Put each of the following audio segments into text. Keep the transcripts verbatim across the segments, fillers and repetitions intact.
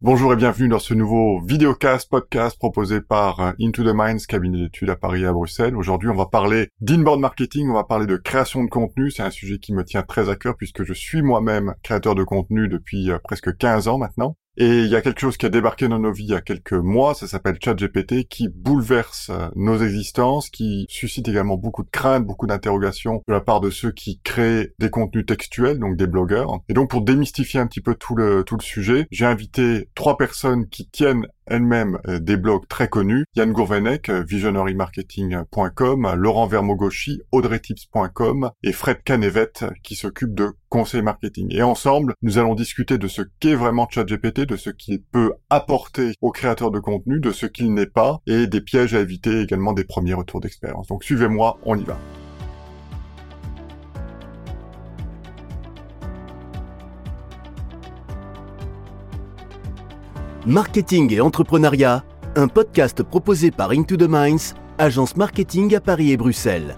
Bonjour et bienvenue dans ce nouveau vidéocast, podcast proposé par Into the Minds, cabinet d'études à Paris et à Bruxelles. Aujourd'hui, on va parler d'inbound marketing, on va parler de création de contenu. C'est un sujet qui me tient très à cœur puisque je suis moi-même créateur de contenu depuis euh, presque quinze ans maintenant. Et il y a quelque chose qui a débarqué dans nos vies il y a quelques mois, ça s'appelle ChatGPT, qui bouleverse euh, nos existences, qui suscite également beaucoup de craintes, beaucoup d'interrogations de la part de ceux qui créent des contenus textuels, donc des blogueurs. Et donc pour démystifier un petit peu tout le tout le sujet, j'ai invité trois personnes qui tiennent elles-mêmes euh, des blogs très connus. Yann Gourvenec, euh, visionary marketing point com, Laurent Vermogoshi, audrey tips point com et Fred Canevet, qui s'occupe de conseil marketing. Et ensemble, nous allons discuter de ce qu'est vraiment ChatGPT, de ce qu'il peut apporter aux créateurs de contenu, de ce qu'il n'est pas, et des pièges à éviter, également des premiers retours d'expérience. Donc suivez-moi, on y va. Marketing et entrepreneuriat, un podcast proposé par Into the Minds, agence marketing à Paris et Bruxelles.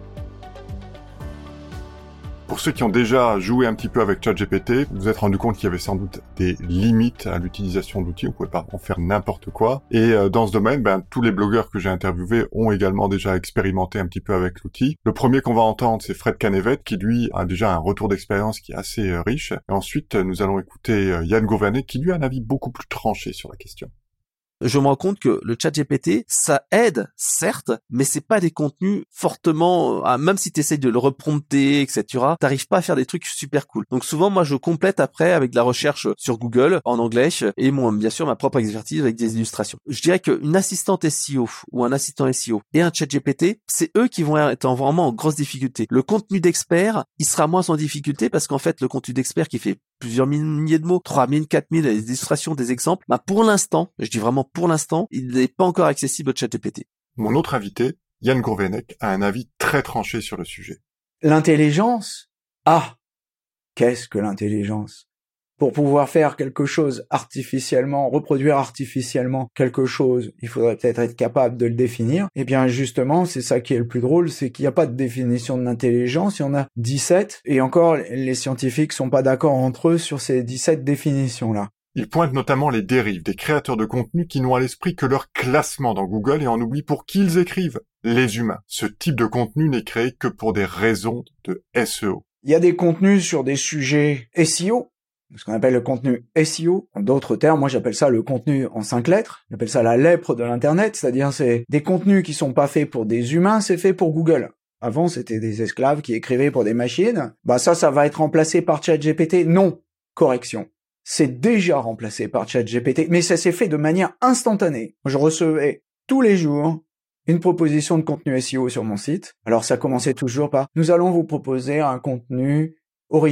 Pour ceux qui ont déjà joué un petit peu avec ChatGPT, vous vous êtes rendu compte qu'il y avait sans doute des limites à l'utilisation d'outils, on pouvait pas en faire n'importe quoi. Et euh, dans ce domaine, ben, tous les blogueurs que j'ai interviewés ont également déjà expérimenté un petit peu avec l'outil. Le premier qu'on va entendre, c'est Fred Canevet, qui lui a déjà un retour d'expérience qui est assez euh, riche. Et ensuite, nous allons écouter euh, Yann Gourvenec, qui lui a un avis beaucoup plus tranché sur la question. Je me rends compte que le ChatGPT, ça aide, certes, mais c'est pas des contenus fortement, ah, même si tu essayes de le reprompter, et cetera, t'arrives pas à faire des trucs super cool. Donc souvent, moi, je complète après avec de la recherche sur Google, en anglais, et moi, bien sûr, ma propre expertise avec des illustrations. Je dirais qu'une assistante S E O ou un assistant S E O et un ChatGPT, c'est eux qui vont être en, vraiment en grosse difficulté. Le contenu d'expert, il sera moins en difficulté parce qu'en fait, le contenu d'expert qui fait plusieurs milliers de mots, trois mille, quatre mille, des illustrations, des exemples, bah, pour l'instant, je dis vraiment pour l'instant, il n'est pas encore accessible au ChatGPT. Mon autre invité, Yann Gourvenec, a un avis très tranché sur le sujet. L'intelligence? Ah! Qu'est-ce que l'intelligence? Pour pouvoir faire quelque chose artificiellement, reproduire artificiellement quelque chose, il faudrait peut-être être capable de le définir. Eh bien, justement, c'est ça qui est le plus drôle, c'est qu'il n'y a pas de définition de l'intelligence, il y en a dix-sept, et encore, les scientifiques sont pas d'accord entre eux sur ces dix-sept définitions-là. Il pointe notamment les dérives des créateurs de contenu qui n'ont à l'esprit que leur classement dans Google et en oublient pour qui ils écrivent, les humains. Ce type de contenu n'est créé que pour des raisons de S E O. Il y a des contenus sur des sujets S E O, ce qu'on appelle le contenu S E O. En d'autres termes, moi j'appelle ça le contenu en cinq lettres. J'appelle ça la lèpre de l'internet, c'est-à-dire c'est des contenus qui sont pas faits pour des humains, c'est fait pour Google. Avant, c'était des esclaves qui écrivaient pour des machines. Bah ça, ça va être remplacé par ChatGPT. Non, correction. C'est déjà remplacé par ChatGPT, mais ça s'est fait de manière instantanée. Je recevais tous les jours une proposition de contenu S E O sur mon site. Alors ça commençait toujours par « Nous allons vous proposer un contenu original ».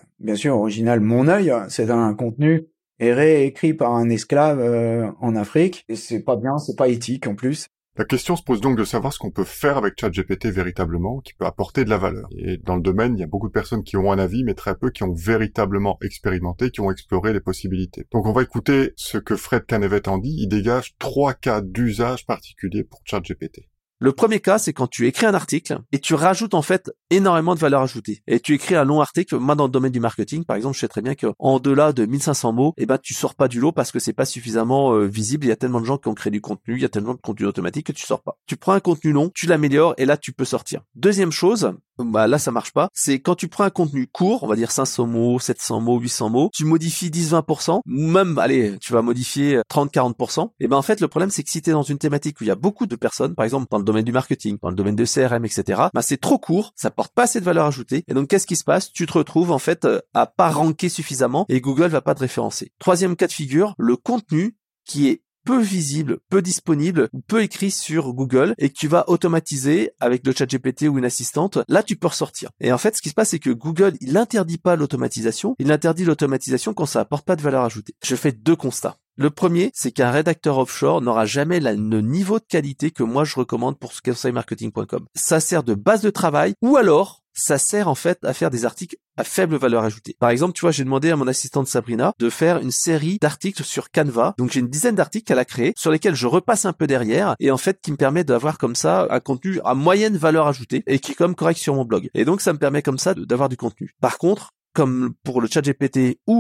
Bien sûr, original, mon œil, c'est un contenu réécrit par un esclave euh, en Afrique. Et c'est pas bien, c'est pas éthique en plus. La question se pose donc de savoir ce qu'on peut faire avec ChatGPT véritablement, qui peut apporter de la valeur. Et dans le domaine, il y a beaucoup de personnes qui ont un avis, mais très peu qui ont véritablement expérimenté, qui ont exploré les possibilités. Donc on va écouter ce que Fred Canevet en dit. Il dégage trois cas d'usage particuliers pour ChatGPT. Le premier cas, c'est quand tu écris un article et tu rajoutes en fait énormément de valeur ajoutée. Et tu écris un long article, moi dans le domaine du marketing, par exemple, je sais très bien qu'en delà de mille cinq cents mots, eh ben tu sors pas du lot parce que c'est pas suffisamment euh, visible. Il y a tellement de gens qui ont créé du contenu, il y a tellement de contenu automatique que tu sors pas. Tu prends un contenu long, tu l'améliores et là tu peux sortir. Deuxième chose, bah là ça marche pas, c'est quand tu prends un contenu court, on va dire cinq cents mots, sept cents mots, huit cents mots, tu modifies dix à vingt pour cent, ou même, allez, tu vas modifier trente à quarante pour cent. Et ben en fait le problème c'est que si tu es dans une thématique où il y a beaucoup de personnes, par exemple dans le domaine du marketing, dans le domaine de C R M, et cetera, bah c'est trop court, ça porte pas assez de valeur ajoutée. Et donc qu'est-ce qui se passe? Tu te retrouves en fait à pas ranker suffisamment et Google va pas te référencer. Troisième cas de figure, le contenu qui est peu visible, peu disponible, ou peu écrit sur Google et que tu vas automatiser avec le ChatGPT ou une assistante, là tu peux ressortir. Et en fait, ce qui se passe, c'est que Google, il interdit pas l'automatisation, il interdit l'automatisation quand ça apporte pas de valeur ajoutée. Je fais deux constats. Le premier, c'est qu'un rédacteur offshore n'aura jamais la, le niveau de qualité que moi je recommande pour conseil marketing point com. Ça sert de base de travail ou alors ça sert en fait à faire des articles à faible valeur ajoutée. Par exemple, tu vois, j'ai demandé à mon assistante Sabrina de faire une série d'articles sur Canva. Donc j'ai une dizaine d'articles qu'elle a créés sur lesquels je repasse un peu derrière et en fait qui me permet d'avoir comme ça un contenu à moyenne valeur ajoutée et qui est comme correct sur mon blog. Et donc ça me permet comme ça de, d'avoir du contenu. Par contre, comme pour le ChatGPT ou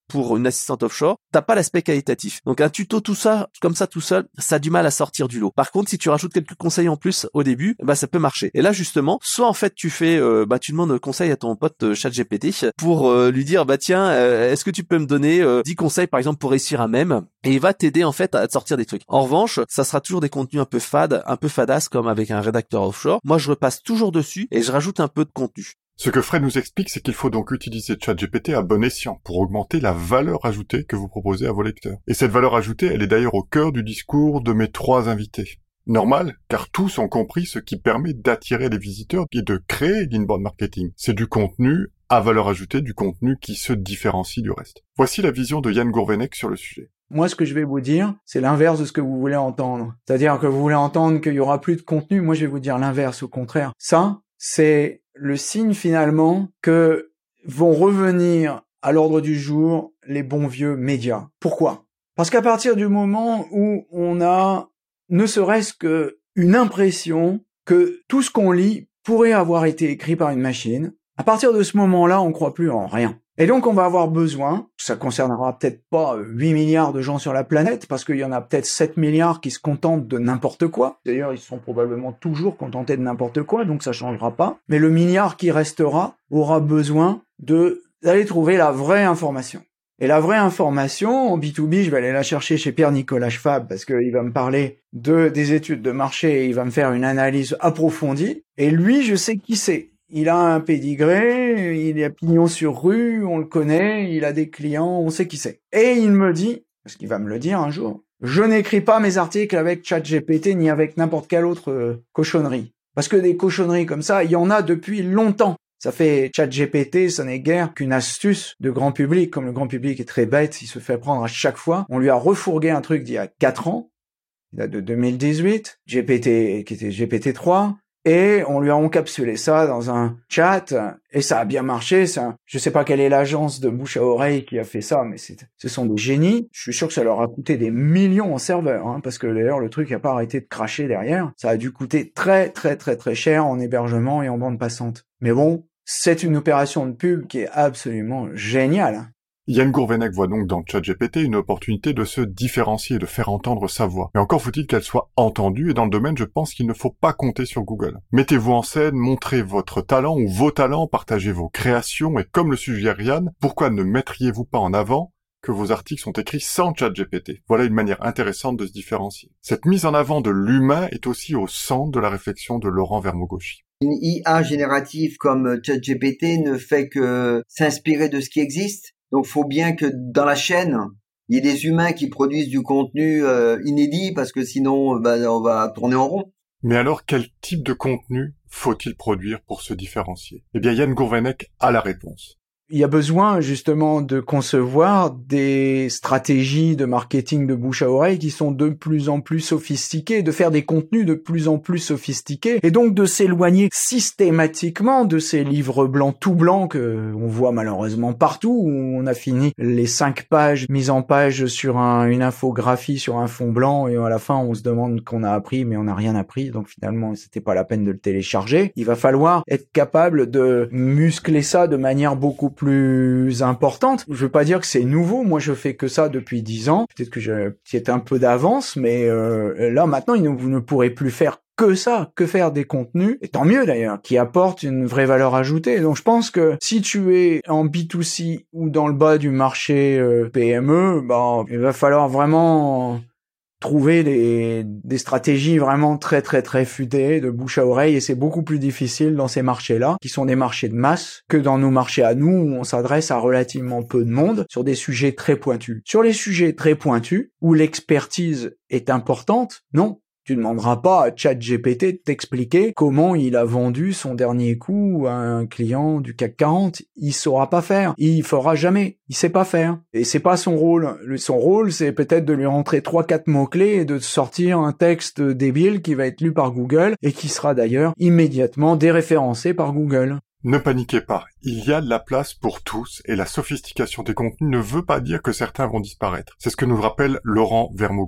pour une assistante offshore, t'as pas l'aspect qualitatif. Donc un tuto tout ça, comme ça tout seul, ça a du mal à sortir du lot. Par contre, si tu rajoutes quelques conseils en plus au début, bah ça peut marcher. Et là justement, soit en fait tu fais, euh, bah tu demandes conseil à ton pote euh, ChatGPT pour euh, lui dire bah tiens, euh, est-ce que tu peux me donner euh, dix conseils par exemple pour réussir un mème, et il va t'aider en fait à te sortir des trucs. En revanche, ça sera toujours des contenus un peu fades, un peu fadasse comme avec un rédacteur offshore. Moi je repasse toujours dessus et je rajoute un peu de contenu. Ce que Fred nous explique, c'est qu'il faut donc utiliser ChatGPT à bon escient pour augmenter la valeur ajoutée que vous proposez à vos lecteurs. Et cette valeur ajoutée, elle est d'ailleurs au cœur du discours de mes trois invités. Normal, car tous ont compris ce qui permet d'attirer les visiteurs et de créer l'inbound marketing. C'est du contenu à valeur ajoutée, du contenu qui se différencie du reste. Voici la vision de Yann Gourvenec sur le sujet. Moi, ce que je vais vous dire, c'est l'inverse de ce que vous voulez entendre. C'est-à-dire que vous voulez entendre qu'il y aura plus de contenu. Moi, je vais vous dire l'inverse, au contraire. Ça, c'est le signe finalement que vont revenir à l'ordre du jour les bons vieux médias. Pourquoi ? Parce qu'à partir du moment où on a ne serait-ce qu'une impression que tout ce qu'on lit pourrait avoir été écrit par une machine, à partir de ce moment-là, on ne croit plus en rien. Et donc, on va avoir besoin, ça concernera peut-être pas huit milliards de gens sur la planète, parce qu'il y en a peut-être sept milliards qui se contentent de n'importe quoi. D'ailleurs, ils sont probablement toujours contentés de n'importe quoi, donc ça changera pas. Mais le milliard qui restera aura besoin de d'aller trouver la vraie information. Et la vraie information, en B deux B, je vais aller la chercher chez Pierre-Nicolas Schwab, parce qu'il va me parler de des études de marché, et il va me faire une analyse approfondie. Et lui, je sais qui c'est. Il a un pédigré, il a pignon sur rue, on le connaît, il a des clients, on sait qui c'est. Et il me dit, parce qu'il va me le dire un jour, je n'écris pas mes articles avec ChatGPT ni avec n'importe quelle autre euh, cochonnerie. Parce que des cochonneries comme ça, il y en a depuis longtemps. Ça fait ChatGPT, ça n'est guère qu'une astuce de grand public. Comme le grand public est très bête, il se fait prendre à chaque fois. On lui a refourgué un truc d'il y a quatre ans, il date de deux mille dix-huit, G P T, qui était G P T trois, et on lui a encapsulé ça dans un chat, et ça a bien marché. Ça, je sais pas quelle est l'agence de bouche à oreille qui a fait ça, mais c'est, ce sont des génies. Je suis sûr que ça leur a coûté des millions en serveur, hein, parce que d'ailleurs le truc n'a pas arrêté de cracher derrière. Ça a dû coûter très très très très cher en hébergement et en bande passante. Mais bon, c'est une opération de pub qui est absolument géniale. Yann Gourvenec voit donc dans ChatGPT une opportunité de se différencier, de faire entendre sa voix. Mais encore faut-il qu'elle soit entendue, et dans le domaine, je pense qu'il ne faut pas compter sur Google. Mettez-vous en scène, montrez votre talent ou vos talents, partagez vos créations, et comme le suggère Yann, pourquoi ne mettriez-vous pas en avant que vos articles sont écrits sans ChatGPT? Voilà une manière intéressante de se différencier. Cette mise en avant de l'humain est aussi au centre de la réflexion de Laurent Vermogoschi. Une I A générative comme ChatGPT ne fait que s'inspirer de ce qui existe. Donc, faut bien que dans la chaîne, il y ait des humains qui produisent du contenu euh, inédit, parce que sinon, bah, on va tourner en rond. Mais alors, quel type de contenu faut-il produire pour se différencier? Eh bien, Yann Gourvenec a la réponse. Il y a besoin justement de concevoir des stratégies de marketing de bouche à oreille qui sont de plus en plus sophistiquées, de faire des contenus de plus en plus sophistiqués, et donc de s'éloigner systématiquement de ces livres blancs tout blancs que on voit malheureusement partout, où on a fini les cinq pages mises en page sur un, une infographie sur un fond blanc, et à la fin on se demande qu'on a appris, mais on n'a rien appris, donc finalement c'était pas la peine de le télécharger. Il va falloir être capable de muscler ça de manière beaucoup plus importante. Je veux pas dire que c'est nouveau, moi je fais que ça depuis dix ans, peut-être que j'ai peut-être un peu d'avance, mais euh, là maintenant vous ne pourrez plus faire que ça, que faire des contenus, et tant mieux d'ailleurs, qui apportent une vraie valeur ajoutée. Donc je pense que si tu es en B deux C ou dans le bas du marché euh, P M E, bah, il va falloir vraiment trouver des, des stratégies vraiment très très très futées de bouche à oreille, et c'est beaucoup plus difficile dans ces marchés-là, qui sont des marchés de masse, que dans nos marchés à nous, où on s'adresse à relativement peu de monde, sur des sujets très pointus. Sur les sujets très pointus, où l'expertise est importante, non. Tu ne demanderas pas à ChatGPT de t'expliquer comment il a vendu son dernier coup à un client du C A C quarante. Il saura pas faire. Il fera jamais. Il sait pas faire. Et c'est pas son rôle. Son rôle, c'est peut-être de lui rentrer trois, quatre mots-clés et de sortir un texte débile qui va être lu par Google et qui sera d'ailleurs immédiatement déréférencé par Google. Ne paniquez pas, il y a de la place pour tous, et la sophistication des contenus ne veut pas dire que certains vont disparaître. C'est ce que nous rappelle Laurent Vermogoschi.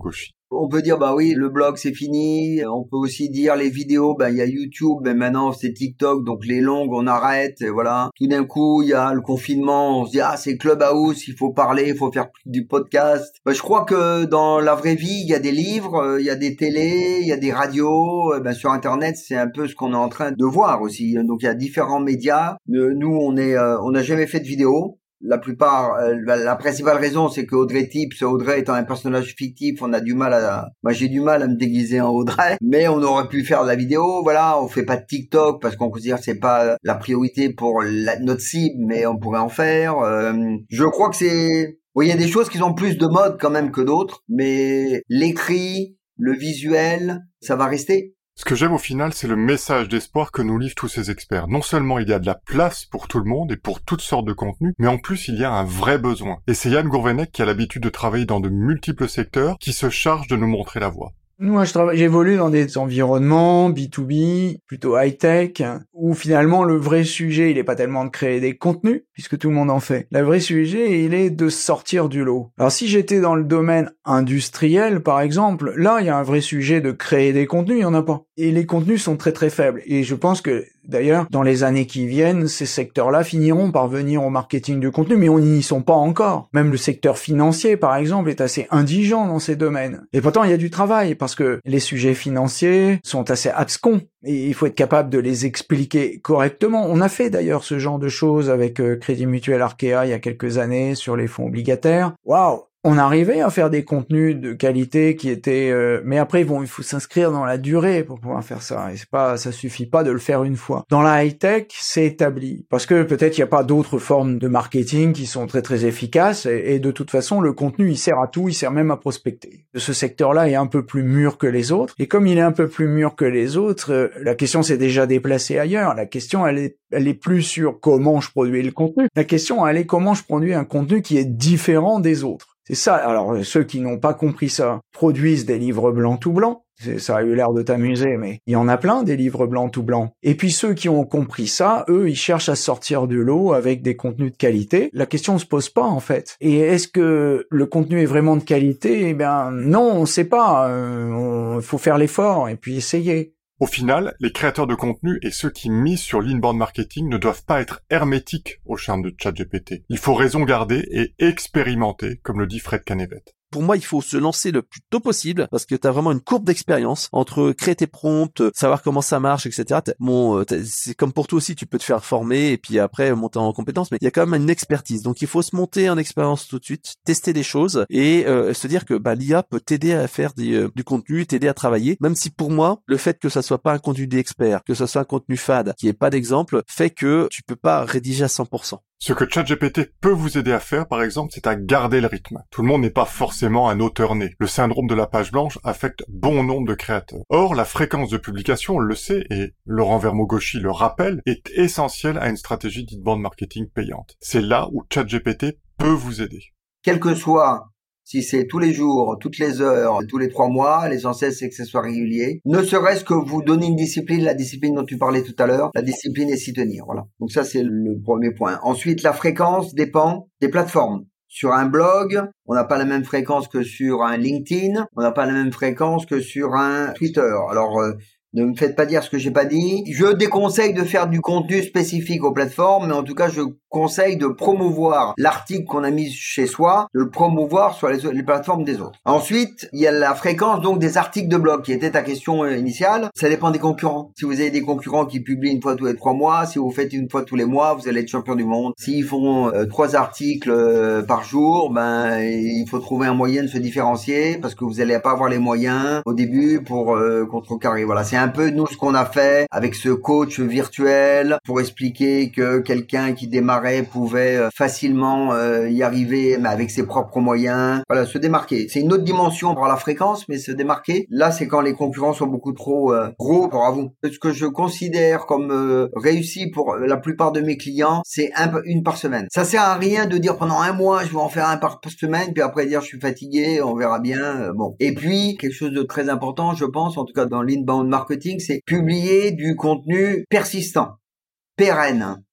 On peut dire, bah oui, le blog, c'est fini. On peut aussi dire les vidéos, bah, il y a YouTube, mais maintenant, c'est TikTok, donc les longues, on arrête, et voilà. Tout d'un coup, il y a le confinement, on se dit, ah, c'est Clubhouse, il faut parler, il faut faire du podcast. Bah, je crois que dans la vraie vie, il y a des livres, il y a des télés, il y a des radios. Bah, sur Internet, c'est un peu ce qu'on est en train de voir aussi. Donc, il y a différents médias. Nous, on est, on n'a jamais fait de vidéo. La plupart, euh, la principale raison, c'est que Audrey Tips, Audrey étant un personnage fictif, on a du mal à, moi j'ai du mal à me déguiser en Audrey, mais on aurait pu faire de la vidéo, voilà, on fait pas de TikTok parce qu'on considère que c'est pas la priorité pour la, notre cible, mais on pourrait en faire. Euh, je crois que c'est, oui, il y a des choses qui sont plus de mode quand même que d'autres, mais l'écrit, le visuel, ça va rester. Ce que j'aime au final, c'est le message d'espoir que nous livrent tous ces experts. Non seulement il y a de la place pour tout le monde et pour toutes sortes de contenus, mais en plus il y a un vrai besoin. Et c'est Yann Gourvenec qui a l'habitude de travailler dans de multiples secteurs qui se charge de nous montrer la voie. Moi, je travaille, j'évolue dans des environnements B deux B, plutôt high-tech, où finalement le vrai sujet, il est pas tellement de créer des contenus, puisque tout le monde en fait. Le vrai sujet, il est de sortir du lot. Alors si j'étais dans le domaine industriel, par exemple, là, il y a un vrai sujet de créer des contenus, il y en a pas. Et les contenus sont très très faibles. Et je pense que, d'ailleurs, dans les années qui viennent, ces secteurs-là finiront par venir au marketing du contenu, mais on n'y sont pas encore. Même le secteur financier, par exemple, est assez indigent dans ces domaines. Et pourtant, il y a du travail, parce que les sujets financiers sont assez abscons. Et il faut être capable de les expliquer correctement. On a fait d'ailleurs ce genre de choses avec euh, Crédit Mutuel Arkea il y a quelques années sur les fonds obligataires. Waouh! On arrivait à faire des contenus de qualité qui étaient, euh, mais après bon, il faut s'inscrire dans la durée pour pouvoir faire ça. Et c'est pas, ça suffit pas de le faire une fois. Dans la high tech, c'est établi parce que peut-être il y a pas d'autres formes de marketing qui sont très très efficaces. Et, et de toute façon, le contenu il sert à tout, il sert même à prospecter. Ce secteur-là est un peu plus mûr que les autres. Et comme il est un peu plus mûr que les autres, euh, la question s'est déjà déplacée ailleurs. La question elle est, elle est plus sur comment je produis le contenu. La question elle est comment je produis un contenu qui est différent des autres. C'est ça. Alors, ceux qui n'ont pas compris ça produisent des livres blancs tout blancs. C'est, ça a eu l'air de t'amuser, mais il y en a plein des livres blancs tout blancs. Et puis ceux qui ont compris ça, eux, ils cherchent à sortir du lot avec des contenus de qualité. La question ne se pose pas, en fait. Et est-ce que le contenu est vraiment de qualité? Eh bien, non, on ne sait pas. Il euh, faut faire l'effort et puis essayer. Au final, les créateurs de contenu et ceux qui misent sur l'inbound marketing ne doivent pas être hermétiques au charme de ChatGPT. Il faut raison garder et expérimenter, comme le dit Fred Canevet. Pour moi, il faut se lancer le plus tôt possible parce que tu as vraiment une courbe d'expérience entre créer tes prompts, savoir comment ça marche, et cetera. Bon, c'est comme pour tout aussi, tu peux te faire former et puis après monter en compétences, mais il y a quand même une expertise. Donc, il faut se monter en expérience tout de suite, tester des choses et euh, se dire que bah, l'I A peut t'aider à faire des, euh, du contenu, t'aider à travailler. Même si pour moi, le fait que ça soit pas un contenu d'expert, que ça soit un contenu fade, qui est pas d'exemple, fait que tu peux pas rédiger à cent pour cent. Ce que ChatGPT peut vous aider à faire, par exemple, c'est à garder le rythme. Tout le monde n'est pas forcément un auteur né. Le syndrome de la page blanche affecte bon nombre de créateurs. Or, la fréquence de publication, on le sait, et Laurent Vermogoschi le rappelle, est essentielle à une stratégie d'inbound marketing payante. C'est là où ChatGPT peut vous aider. Quel que soit, si c'est tous les jours, toutes les heures, tous les trois mois, l'essentiel c'est que ce soit régulier. Ne serait-ce que vous donner une discipline, la discipline dont tu parlais tout à l'heure, la discipline est s'y tenir, voilà. Donc ça c'est le premier point. Ensuite, la fréquence dépend des plateformes. Sur un blog, on n'a pas la même fréquence que sur un LinkedIn, on n'a pas la même fréquence que sur un Twitter. Alors, euh, ne me faites pas dire ce que j'ai pas dit. Je déconseille de faire du contenu spécifique aux plateformes, mais en tout cas, je conseille de promouvoir l'article qu'on a mis chez soi, de le promouvoir sur les, les plateformes des autres. Ensuite, il y a la fréquence donc des articles de blog, qui était ta question initiale. Ça dépend des concurrents. Si vous avez des concurrents qui publient une fois tous les trois mois, si vous faites une fois tous les mois, vous allez être champion du monde. S'ils font euh, trois articles euh, par jour, ben il faut trouver un moyen de se différencier, parce que vous n'allez pas avoir les moyens au début pour euh, contrecarrer. Voilà, c'est un peu nous ce qu'on a fait avec ce coach virtuel pour expliquer que quelqu'un qui démarrait pouvait facilement euh, y arriver, mais avec ses propres moyens. Voilà, se démarquer. C'est une autre dimension pour la fréquence, mais se démarquer. Là, c'est quand les concurrents sont beaucoup trop euh, gros pour à vous. Ce que je considère comme euh, réussi pour la plupart de mes clients, c'est un, une par semaine. Ça sert à rien de dire pendant un mois, je vais en faire un par semaine, puis après dire je suis fatigué, on verra bien. Euh, bon. Et puis, quelque chose de très important, je pense, en tout cas dans l'inbound marketing, c'est publier du contenu persistant, pérenne.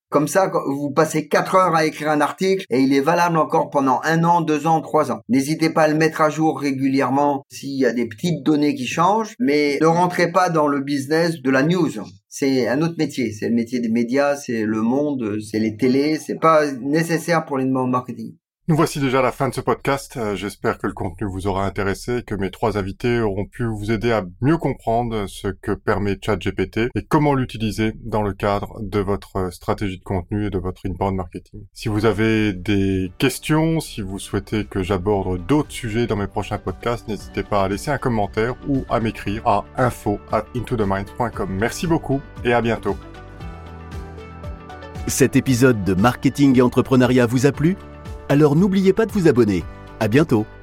Comme ça, vous passez quatre heures à écrire un article et il est valable encore pendant un an, deux ans, trois ans. N'hésitez pas à le mettre à jour régulièrement s'il y a des petites données qui changent, mais ne rentrez pas dans le business de la news. C'est un autre métier. C'est le métier des médias, c'est le monde, c'est les télés. C'est pas nécessaire pour l'inbound marketing. Nous voici déjà à la fin de ce podcast. Euh, j'espère que le contenu vous aura intéressé, que mes trois invités auront pu vous aider à mieux comprendre ce que permet ChatGPT et comment l'utiliser dans le cadre de votre stratégie de contenu et de votre inbound marketing. Si vous avez des questions, si vous souhaitez que j'aborde d'autres sujets dans mes prochains podcasts, n'hésitez pas à laisser un commentaire ou à m'écrire à info at into the minds point com. Merci beaucoup et à bientôt. Cet épisode de Marketing et Entrepreneuriat vous a plu ? Alors n'oubliez pas de vous abonner. À bientôt.